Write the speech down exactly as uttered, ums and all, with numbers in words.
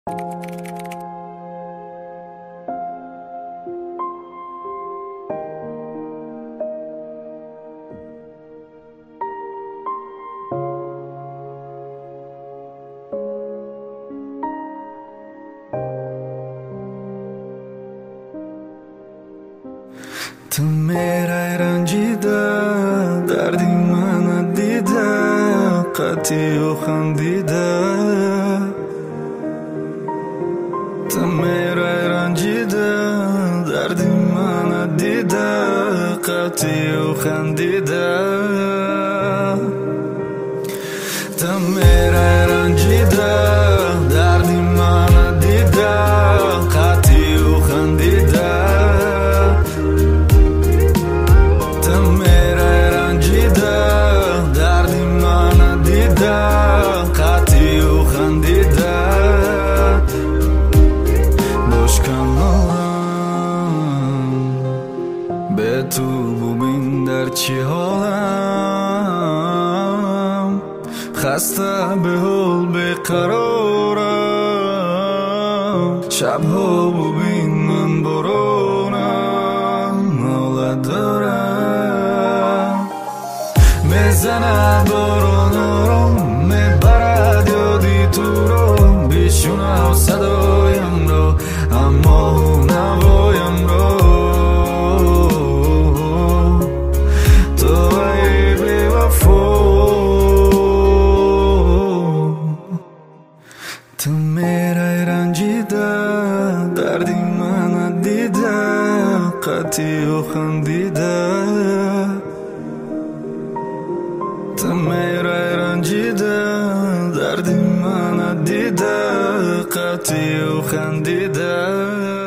تو میرای رنجیده دردی من دیده قطعی و خندیده تو میرای رنجیده دردی من دیده قطعی و خندیده تو میرای رنجیده دردی من دیده قطعی و خندیده قطعی و خندیده بشکنم به تو ببین در چی حالم خسته به حال بیقرارم شبها ببین من برونم حالت دارم میزنه بارون میبرد یادی تو رو بیشونه و صدایم رو اما نوایم رو تو ای بی وفا تو میرای رنجیده دردی من دیده قطعی و خندیده تو میرای رنجیده دردی من دیده قطعی و خندیده